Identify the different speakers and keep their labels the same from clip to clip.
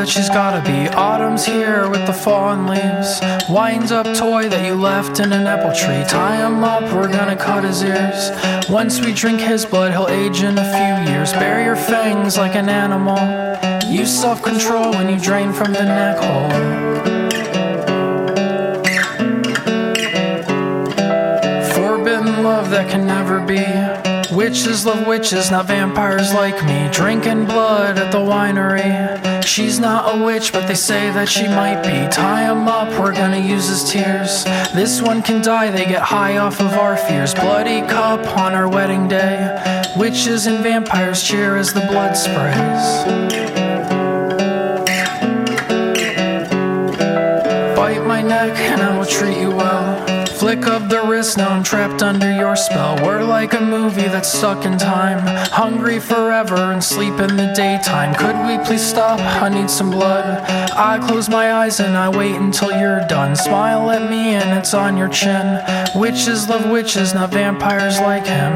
Speaker 1: that she's gotta be. Autumn's here with the fallen leaves. Winds up toy that you left in an apple tree. Tie him up, we're gonna cut his ears. Once we drink his blood, he'll age in a few years. Bare your fangs like an animal. Use self-control when you drain from the neck hole. Forbidden love that can never be. Witches love witches, not vampires like me. Drinking blood at the winery. She's not a witch, but they say that she might be. Tie him up, we're gonna use his tears. This one can die, they get high off of our fears. Bloody cup on our wedding day. Witches and vampires cheer as the blood sprays. Bite my neck and I will treat you well. Flick of the wrist, now I'm trapped under your spell. We're like a movie that's stuck in time. Hungry forever and sleep in the daytime. Could we please stop? I need some blood. I close my eyes and I wait until you're done. Smile at me and it's on your chin. Witches love witches, not vampires like him.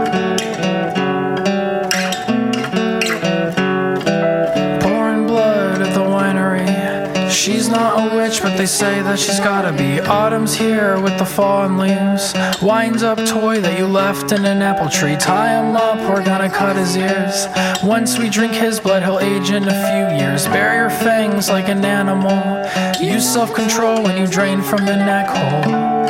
Speaker 1: She's not a witch, but they say that she's gotta be. Autumn's here with the fallen leaves. Winds up toy that you left in an apple tree. Tie him up, we're gonna cut his ears. Once we drink his blood, he'll age in a few years. Bare your fangs like an animal. Use self-control when you drain from the neck hole.